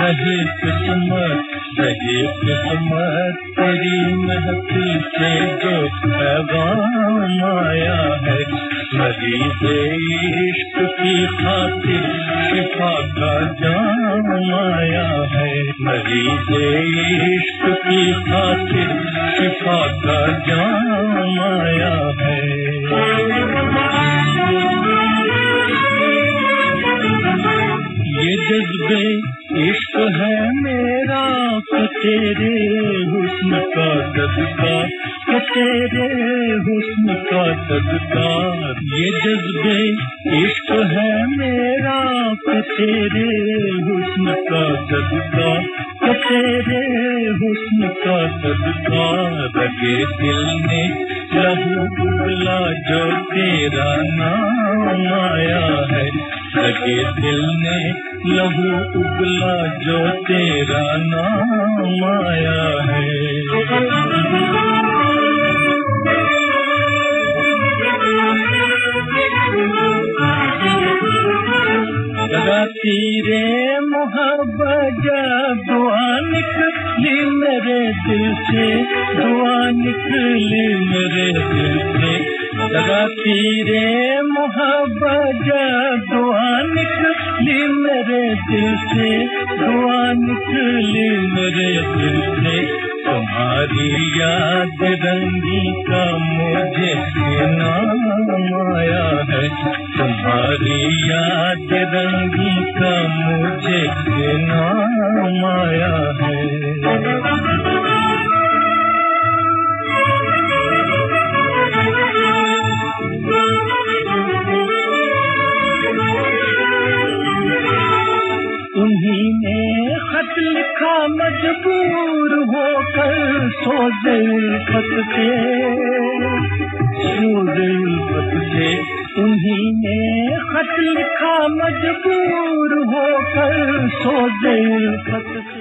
रहे किस्मत तेरी महफिल से जो पैगाम आया है। मरीज़ इश्क की खातिर शिफा का जाम आया है। मरीज़ इश्क की खातिर शिफा का जाम आया है। ये जज्बे इश्क है मेरा कि तेरे हुस्न का सदका, कि तेरे हुस्न का सदका। ये जज्बे इश्क है मेरा कि तेरे हुस्न का सदका, कि तेरे हुस्न का सदका। लगे दिल ने लहू उबला जो तेरा नाम आया है। लगे दिल ने लहू उबला जो तेरा नाम आया है। तीरे मोहब्बत दुआ निकली मेरे दिल से, दुआ निकली मेरे दिल से। लगा तीरे मोहब्बत दुआ निकली मेरे दिल से, दुआ निकली मेरे दिल से। तुम्हारी याद रंगी का मुझे नाम आया है। तुम्हारी याद रंगी का मुझे नाम आया है। उन्हीं ने खत लिखा मजबूर होकर सोज़े उल्फत से, सोज़े उल्फत से। उन्हीं ने खत लिखा मजबूर होकर सोज़े उल्फत से।